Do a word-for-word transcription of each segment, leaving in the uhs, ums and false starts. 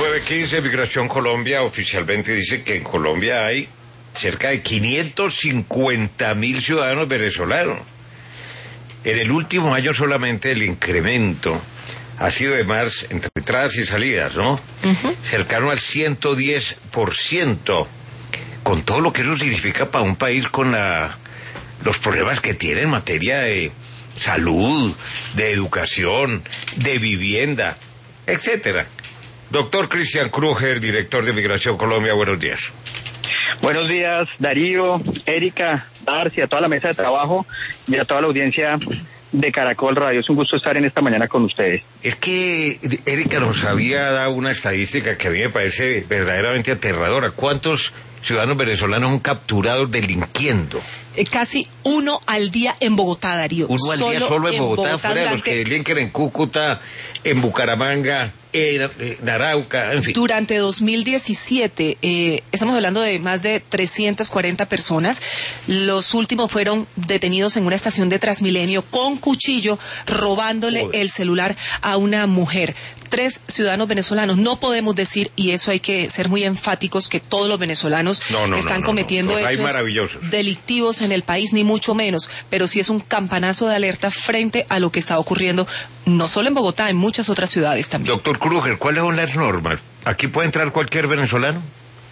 nueve quince, Migración Colombia oficialmente dice que en Colombia hay cerca de quinientos cincuenta mil ciudadanos venezolanos. En el último año solamente el incremento ha sido de más entre entradas y salidas, ¿no? Uh-huh. Cercano al ciento diez por ciento, con todo lo que eso significa para un país con la, los problemas que tiene en materia de salud, de educación, de vivienda, etcétera. Doctor Cristian Kruger, director de Migración Colombia, buenos días. Buenos días, Darío, Erika, Darcy, a toda la mesa de trabajo y a toda la audiencia de Caracol Radio. Es un gusto estar en esta mañana con ustedes. Es que Erika nos había dado una estadística que a mí me parece verdaderamente aterradora. ¿Cuántos ciudadanos venezolanos son capturados delinquiendo? Eh, casi uno al día en Bogotá, Darío. Uno al solo día solo en Bogotá, Bogotá fuera durante... de los que delinquen en Cúcuta, en Bucaramanga, en, en Arauca, en fin. Durante dos mil diecisiete, eh, estamos hablando de más de trescientas cuarenta personas. Los últimos fueron detenidos en una estación de Transmilenio con cuchillo, robándole Joder. el celular a una mujer. Tres ciudadanos venezolanos. No podemos decir, y eso hay que ser muy enfáticos, que todos los venezolanos no, no, están no, no, cometiendo no. hechos delictivos en el país, ni mucho menos, pero sí es un campanazo de alerta frente a lo que está ocurriendo, no solo en Bogotá, en muchas otras ciudades también. Doctor Kruger, ¿cuáles son las normas? ¿Aquí puede entrar cualquier venezolano?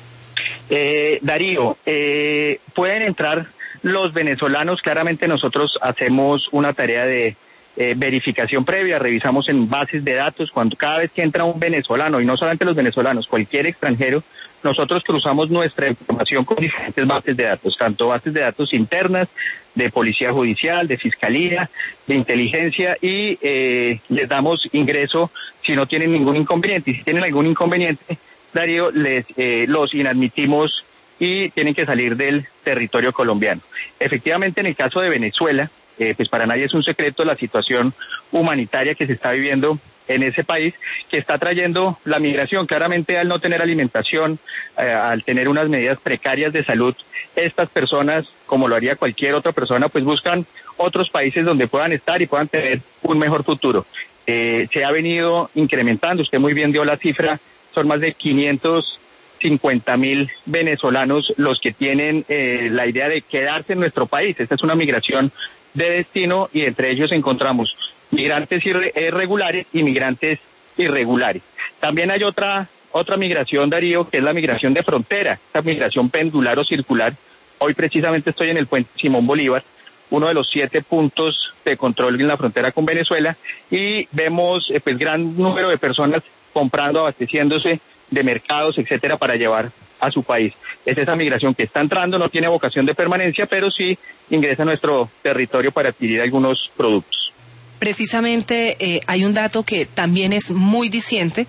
Eh, Darío, eh, pueden entrar los venezolanos. Claramente nosotros hacemos una tarea de Eh, verificación previa, revisamos en bases de datos. Cuando cada vez que entra un venezolano, y no solamente los venezolanos, cualquier extranjero, nosotros cruzamos nuestra información con diferentes bases de datos, tanto bases de datos internas, de policía judicial, de fiscalía, de inteligencia, y eh, les damos ingreso si no tienen ningún inconveniente. Y si tienen algún inconveniente, Darío, les eh, los inadmitimos y tienen que salir del territorio colombiano. Efectivamente, en el caso de Venezuela, Eh, pues para nadie es un secreto la situación humanitaria que se está viviendo en ese país, que está trayendo la migración. Claramente, al no tener alimentación, eh, al tener unas medidas precarias de salud, estas personas, como lo haría cualquier otra persona, pues buscan otros países donde puedan estar y puedan tener un mejor futuro. Eh, se ha venido incrementando, usted muy bien dio la cifra, son más de quinientos cincuenta mil venezolanos los que tienen eh, la idea de quedarse en nuestro país. Esta es una migración de destino, y entre ellos encontramos migrantes irregulares y migrantes irregulares. También hay otra otra migración, Darío, que es la migración de frontera, esta migración pendular o circular. Hoy precisamente estoy en el puente Simón Bolívar, uno de los siete puntos de control en la frontera con Venezuela, y vemos eh, pues gran número de personas comprando, abasteciéndose de mercados, etcétera, para llevar a su país. Es esa migración que está entrando, no tiene vocación de permanencia, pero sí ingresa a nuestro territorio para adquirir algunos productos. Precisamente eh, hay un dato que también es muy diciente.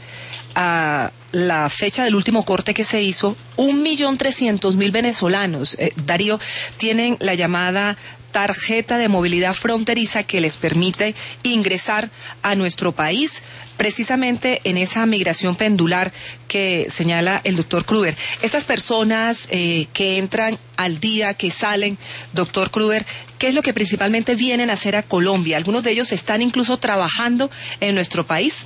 A la fecha del último corte que se hizo, un millón trescientos mil venezolanos, eh, Darío, tienen la llamada tarjeta de movilidad fronteriza que les permite ingresar a nuestro país, precisamente en esa migración pendular que señala el doctor Kruger. Estas personas eh, que entran al día, que salen, doctor Kruger, ¿qué es lo que principalmente vienen a hacer a Colombia? Algunos de ellos están incluso trabajando en nuestro país.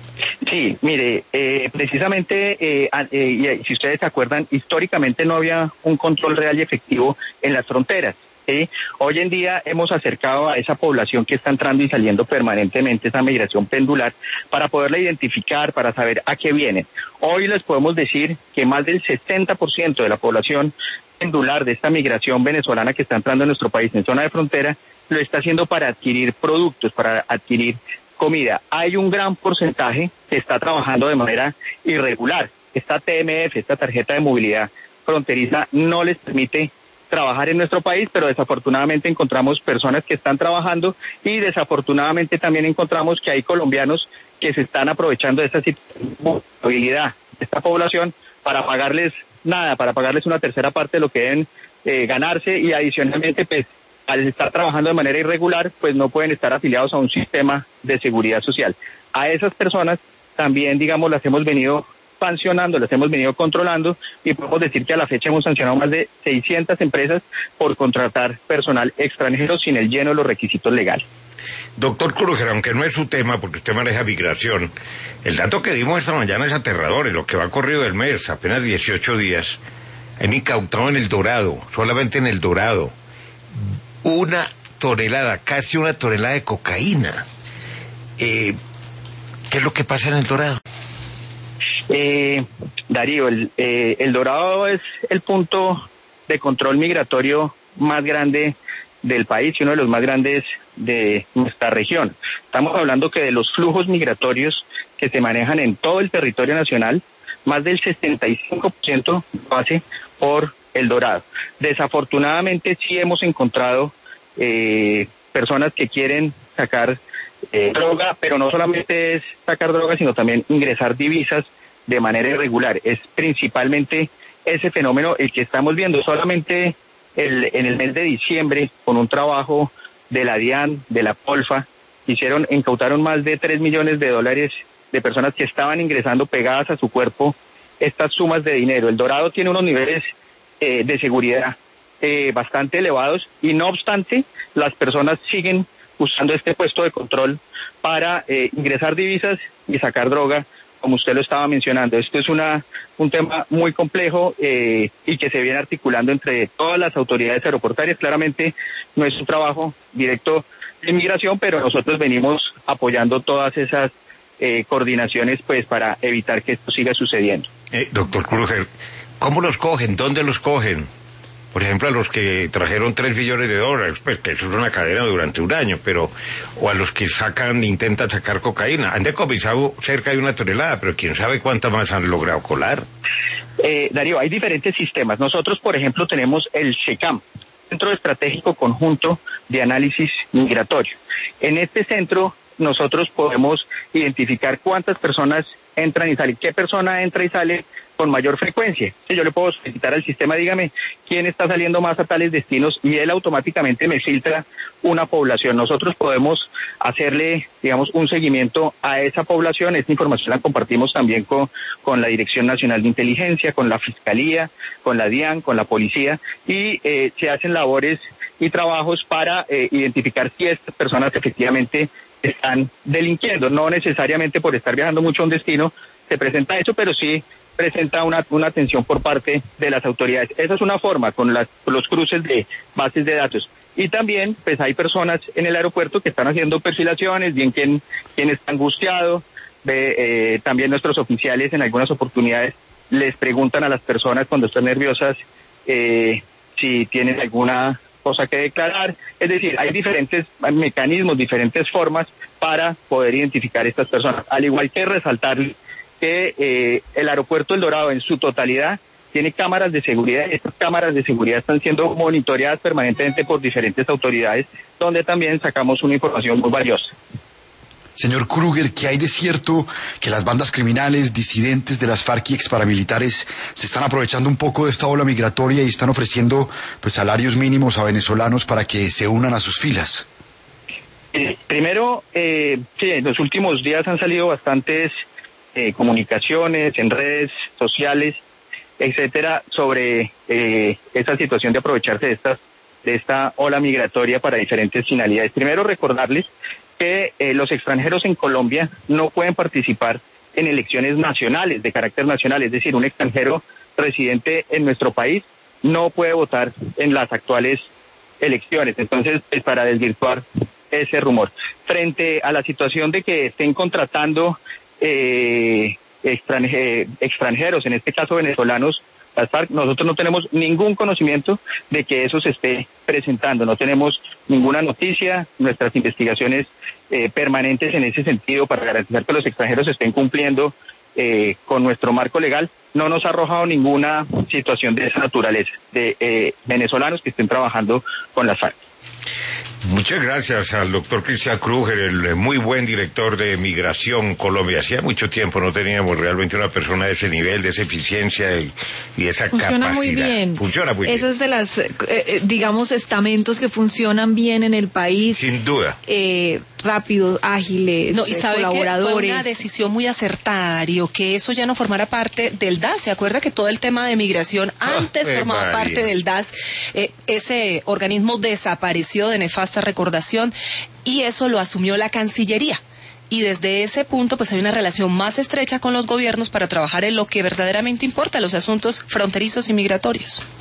Sí, mire, eh, precisamente, eh, eh, si ustedes se acuerdan, históricamente no había un control real y efectivo en las fronteras. ¿Sí? Hoy en día hemos acercado a esa población que está entrando y saliendo permanentemente, esa migración pendular, para poderla identificar, para saber a qué vienen. Hoy les podemos decir que más del sesenta por ciento de la población pendular de esta migración venezolana que está entrando en nuestro país en zona de frontera, lo está haciendo para adquirir productos, para adquirir comida. Hay un gran porcentaje que está trabajando de manera irregular. Esta T M F, esta tarjeta de movilidad fronteriza, no les permite trabajar en nuestro país, pero desafortunadamente encontramos personas que están trabajando, y desafortunadamente también encontramos que hay colombianos que se están aprovechando de esta movilidad de esta población para pagarles nada, para pagarles una tercera parte de lo que deben eh, ganarse, y adicionalmente, pues, al estar trabajando de manera irregular, pues no pueden estar afiliados a un sistema de seguridad social. A esas personas también, digamos, las hemos venido sancionando, las hemos venido controlando, y podemos decir que a la fecha hemos sancionado más de seiscientas empresas por contratar personal extranjero sin el lleno de los requisitos legales. Doctor Krüger, aunque no es su tema, porque usted maneja migración, el dato que dimos esta mañana es aterrador. En lo que va corrido del mes, apenas dieciocho días, han incautado en El Dorado, solamente en El Dorado, una tonelada, casi una tonelada de cocaína. Eh, ¿Qué es lo que pasa en El Dorado? Eh, Darío, el, eh, el Dorado es el punto de control migratorio más grande del país y uno de los más grandes de nuestra región. Estamos hablando que de los flujos migratorios que se manejan en todo el territorio nacional, más del setenta y cinco por ciento pase por El Dorado. Desafortunadamente sí hemos encontrado eh, personas que quieren sacar eh, droga, pero no solamente es sacar droga, sino también ingresar divisas de manera irregular. Es principalmente ese fenómeno el que estamos viendo. Solamente el, en el mes de diciembre, con un trabajo de la DIAN, de la Polfa, hicieron, incautaron más de tres millones de dólares de personas que estaban ingresando pegadas a su cuerpo estas sumas de dinero. El Dorado tiene unos niveles eh, de seguridad eh, bastante elevados y no obstante, las personas siguen usando este puesto de control para eh, ingresar divisas y sacar droga, como usted lo estaba mencionando. Esto es una un tema muy complejo eh, y que se viene articulando entre todas las autoridades aeroportuarias. Claramente no es un trabajo directo de inmigración, pero nosotros venimos apoyando todas esas eh, coordinaciones pues para evitar que esto siga sucediendo. Eh, doctor Krüger, ¿cómo los cogen? ¿Dónde los cogen? Por ejemplo, a los que trajeron tres billones de dólares, pues que eso es una cadena durante un año, pero, o a los que sacan, intentan sacar cocaína. Han decomisado cerca de una tonelada, pero quién sabe cuántas más han logrado colar. Eh, Darío, hay diferentes sistemas. Nosotros, por ejemplo, tenemos el SECAM, Centro Estratégico Conjunto de Análisis Migratorio. En este centro, nosotros podemos identificar cuántas personas entran y salen, qué persona entra y sale con mayor frecuencia. Si yo le puedo solicitar al sistema, dígame quién está saliendo más a tales destinos, y él automáticamente me filtra una población. Nosotros podemos hacerle, digamos, un seguimiento a esa población. Esta información la compartimos también con, con la Dirección Nacional de Inteligencia, con la Fiscalía, con la DIAN, con la Policía, y eh, se hacen labores y trabajos para eh, identificar si estas personas efectivamente están delinquiendo. No necesariamente por estar viajando mucho a un destino se presenta eso, pero sí presenta una, una atención por parte de las autoridades. Esa es una forma, con las, los cruces de bases de datos. Y también, pues hay personas en el aeropuerto que están haciendo perfilaciones, bien quien, quien está angustiado. De, eh, también nuestros oficiales en algunas oportunidades les preguntan a las personas cuando están nerviosas eh, si tienen alguna cosa que declarar. Es decir, hay diferentes mecanismos, diferentes formas para poder identificar a estas personas. Al igual que resaltar que eh, el aeropuerto El Dorado en su totalidad tiene cámaras de seguridad, y estas cámaras de seguridad están siendo monitoreadas permanentemente por diferentes autoridades, donde también sacamos una información muy valiosa. Señor Krüger, ¿qué hay de cierto que las bandas criminales, disidentes de las FARC y exparamilitares se están aprovechando un poco de esta ola migratoria y están ofreciendo pues salarios mínimos a venezolanos para que se unan a sus filas? Eh, primero, eh, sí, en los últimos días han salido bastantes eh, comunicaciones en redes sociales, etcétera, sobre eh, esa situación de aprovecharse de estas de esta ola migratoria para diferentes finalidades. Primero, recordarles que eh, los extranjeros en Colombia no pueden participar en elecciones nacionales, de carácter nacional, es decir, un extranjero residente en nuestro país no puede votar en las actuales elecciones. Entonces, es para desvirtuar ese rumor. Frente a la situación de que estén contratando eh, extranje- extranjeros, en este caso venezolanos, las FARC, nosotros no tenemos ningún conocimiento de que eso se esté presentando, no tenemos ninguna noticia. Nuestras investigaciones eh, permanentes en ese sentido para garantizar que los extranjeros estén cumpliendo eh, con nuestro marco legal no nos ha arrojado ninguna situación de esa naturaleza, de eh, venezolanos que estén trabajando con las FARC. Muchas gracias al doctor Cristian Krüger, el muy buen director de Migración Colombia. Hacía mucho tiempo no teníamos realmente una persona de ese nivel, de esa eficiencia y, y esa Funciona capacidad. Muy bien. Funciona muy Esa bien. es de las, eh, digamos, estamentos que funcionan bien en el país. Sin duda. Eh, rápidos, ágiles, No, y eh, sabe que colaboradores. fue una decisión muy acertada, Darío, que eso ya no formara parte del D A S. ¿Se acuerda que todo el tema de migración antes Ah, formaba María. parte del D A S? Eh, ese organismo desapareció de nefasto vasta recordación, y eso lo asumió la Cancillería. Y desde ese punto pues hay una relación más estrecha con los gobiernos para trabajar en lo que verdaderamente importa, los asuntos fronterizos y migratorios.